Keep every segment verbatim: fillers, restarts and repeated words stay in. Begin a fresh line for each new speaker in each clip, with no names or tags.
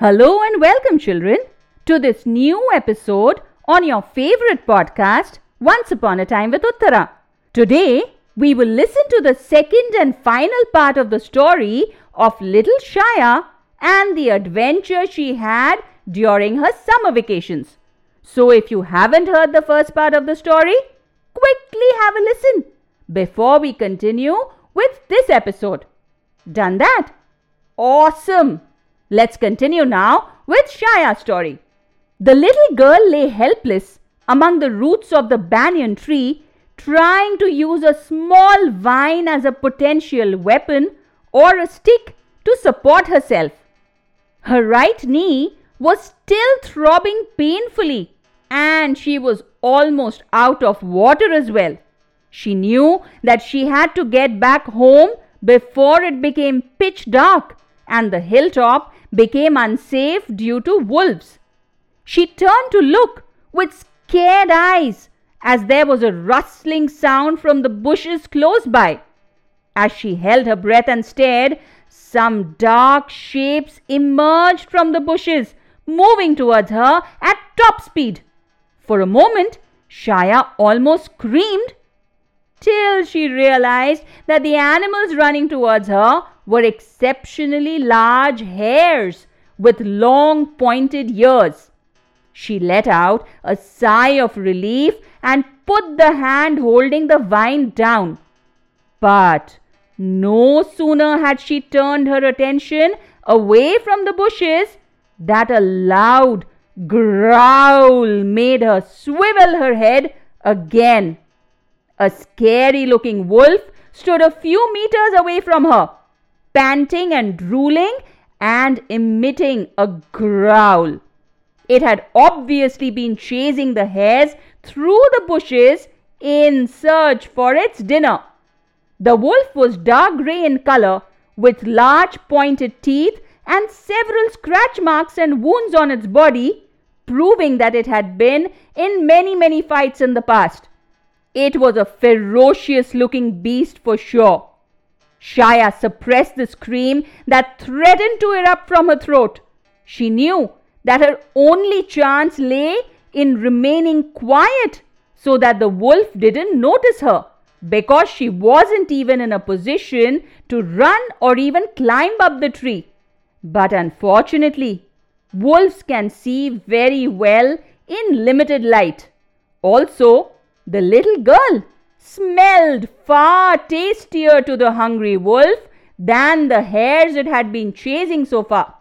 Hello and welcome, children, to this new episode on your favorite podcast, Once Upon a Time with Uttara. Today, we will listen to the second and final part of the story of little Shaya and the adventure she had during her summer vacations. So, if you haven't heard the first part of the story, quickly have a listen before we continue with this episode. Done that? Awesome! Let's continue now with Shaya's story. The little girl lay helpless among the roots of the banyan tree, trying to use a small vine as a potential weapon or a stick to support herself. Her right knee was still throbbing painfully, and she was almost out of water as well. She knew that she had to get back home before it became pitch dark and the hilltop became unsafe due to wolves. She turned to look with scared eyes as there was a rustling sound from the bushes close by. As she held her breath and stared, some dark shapes emerged from the bushes, moving towards her at top speed. For a moment, Shaya almost screamed, till she realized that the animals running towards her were exceptionally large hares with long pointed ears. She let out a sigh of relief and put the hand holding the vine down. But no sooner had she turned her attention away from the bushes that a loud growl made her swivel her head again. A scary-looking wolf stood a few meters away from her, panting and drooling and emitting a growl. It had obviously been chasing the hares through the bushes in search for its dinner. The wolf was dark grey in color, with large pointed teeth and several scratch marks and wounds on its body, proving that it had been in many, many fights in the past. It was a ferocious-looking beast for sure. Shaya suppressed the scream that threatened to erupt from her throat. She knew that her only chance lay in remaining quiet so that the wolf didn't notice her, because she wasn't even in a position to run or even climb up the tree. But unfortunately, wolves can see very well in limited light. Also, the little girl smelled far tastier to the hungry wolf than the hares it had been chasing so far.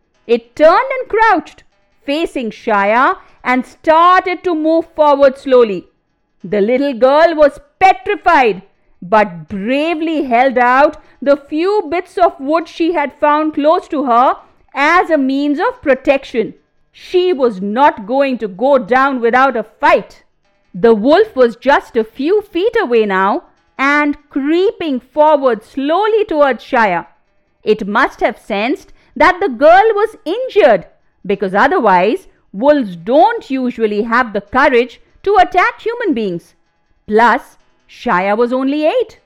It turned and crouched, facing Shaya, and started to move forward slowly. The little girl was petrified, but bravely held out the few bits of wood she had found close to her as a means of protection. She was not going to go down without a fight. The wolf was just a few feet away now and creeping forward slowly towards Shaya. It must have sensed that the girl was injured, because otherwise wolves don't usually have the courage to attack human beings. Plus, Shaya was only eight,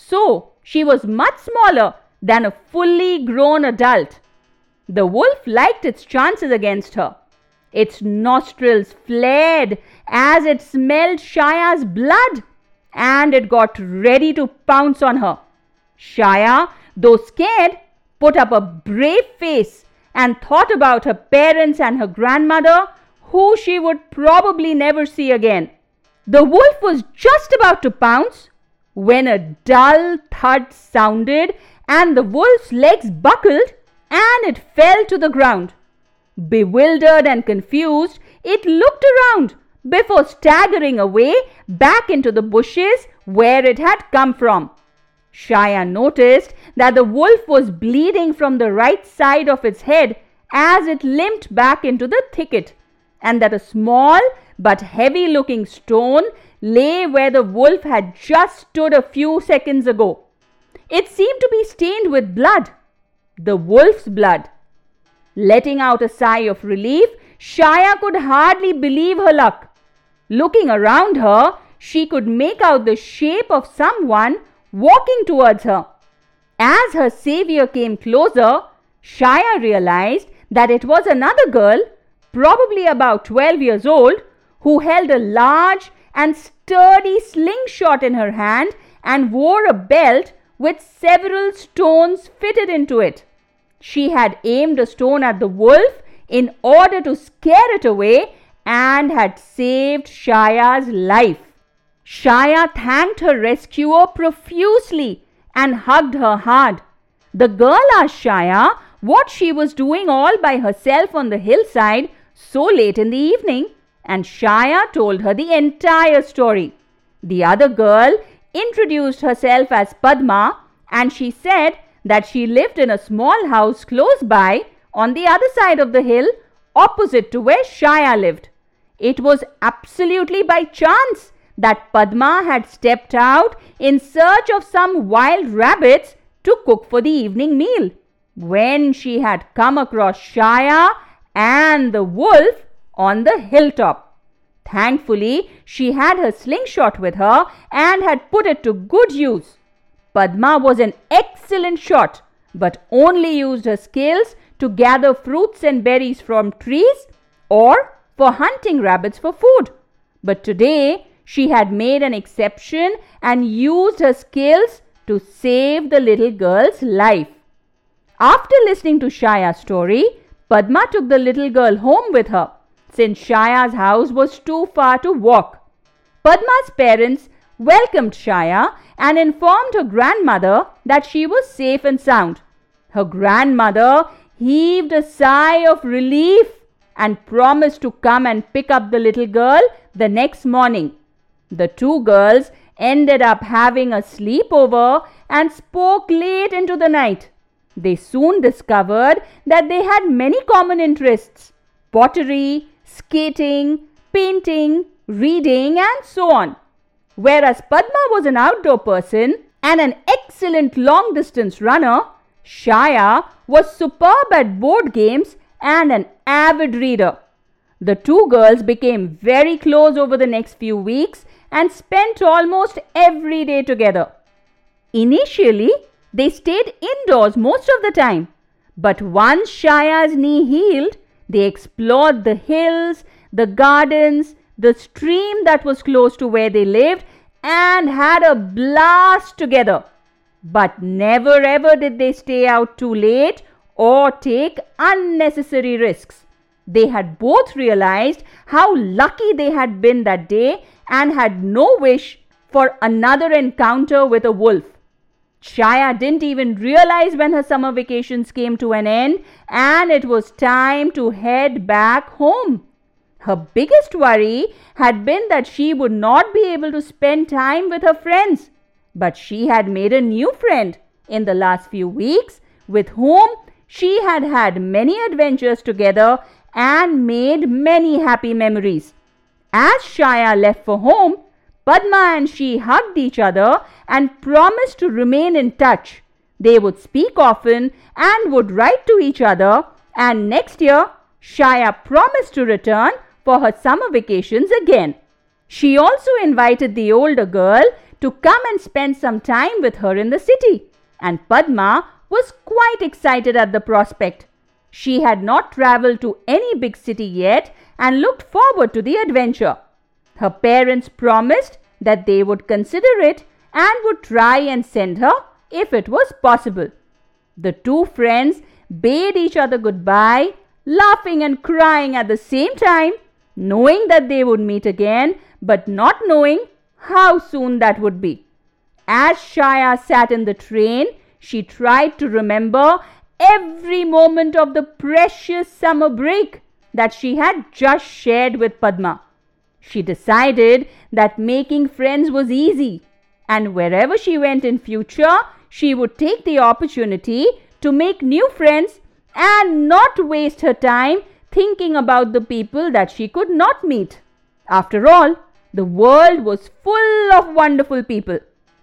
so she was much smaller than a fully grown adult. The wolf liked its chances against her. Its nostrils flared as it smelled Shaya's blood, and it got ready to pounce on her. Shaya, though scared, put up a brave face and thought about her parents and her grandmother, who she would probably never see again. The wolf was just about to pounce when a dull thud sounded and the wolf's legs buckled and it fell to the ground. Bewildered and confused, it looked around before staggering away back into the bushes where it had come from. Shaya noticed that the wolf was bleeding from the right side of its head as it limped back into the thicket, and that a small but heavy-looking stone lay where the wolf had just stood a few seconds ago. It seemed to be stained with blood, the wolf's blood. Letting out a sigh of relief, Shaya could hardly believe her luck. Looking around her, she could make out the shape of someone walking towards her. As her savior came closer, Shaya realized that it was another girl, probably about twelve years old, who held a large and sturdy slingshot in her hand and wore a belt with several stones fitted into it. She had aimed a stone at the wolf in order to scare it away and had saved Shaya's life. Shaya thanked her rescuer profusely and hugged her hard. The girl asked Shaya what she was doing all by herself on the hillside so late in the evening, and Shaya told her the entire story. The other girl introduced herself as Padma, and she said that she lived in a small house close by on the other side of the hill opposite to where Shaya lived. It was absolutely by chance that Padma had stepped out in search of some wild rabbits to cook for the evening meal, when she had come across Shaya and the wolf on the hilltop. Thankfully, she had her slingshot with her and had put it to good use. Padma was an excellent shot, but only used her skills to gather fruits and berries from trees or for hunting rabbits for food. But today, she had made an exception and used her skills to save the little girl's life. After listening to Shaya's story, Padma took the little girl home with her, since Shaya's house was too far to walk. Padma's parents welcomed Shaya and informed her grandmother that she was safe and sound. Her grandmother heaved a sigh of relief and promised to come and pick up the little girl the next morning. The two girls ended up having a sleepover and spoke late into the night. They soon discovered that they had many common interests: pottery, skating, painting, reading, and so on. Whereas Padma was an outdoor person and an excellent long-distance runner, Shaya was superb at board games and an avid reader. The two girls became very close over the next few weeks and spent almost every day together. Initially, they stayed indoors most of the time, but once Shaya's knee healed, they explored the hills, the gardens, the stream that was close to where they lived, and had a blast together. But never ever did they stay out too late or take unnecessary risks. They had both realized how lucky they had been that day and had no wish for another encounter with a wolf. Shaya didn't even realize when her summer vacations came to an end and it was time to head back home. Her biggest worry had been that she would not be able to spend time with her friends. But she had made a new friend in the last few weeks with whom she had had many adventures together and made many happy memories. As Shaya left for home, Padma and she hugged each other and promised to remain in touch. They would speak often and would write to each other, and next year Shaya promised to return for her summer vacations again. She also invited the older girl to come and spend some time with her in the city, and Padma was quite excited at the prospect. She had not travelled to any big city yet and looked forward to the adventure. Her parents promised that they would consider it and would try and send her if it was possible. The two friends bade each other goodbye, laughing and crying at the same time, knowing that they would meet again, but not knowing how soon that would be. As Shaya sat in the train, she tried to remember every moment of the precious summer break that she had just shared with Padma. She decided that making friends was easy, and wherever she went in future, she would take the opportunity to make new friends and not waste her time thinking about the people that she could not meet. After all, the world was full of wonderful people.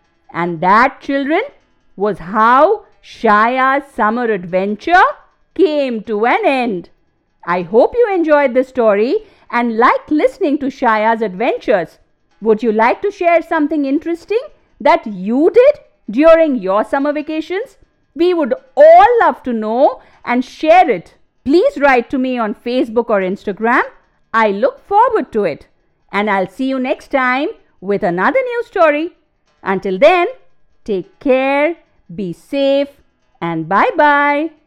And that, children, was how Shaya's summer adventure came to an end. I hope you enjoyed this story and liked listening to Shaya's adventures. Would you like to share something interesting that you did during your summer vacations? We would all love to know and share it. Please write to me on Facebook or Instagram. I look forward to it. And I'll see you next time with another new story. Until then, take care, be safe, and bye-bye.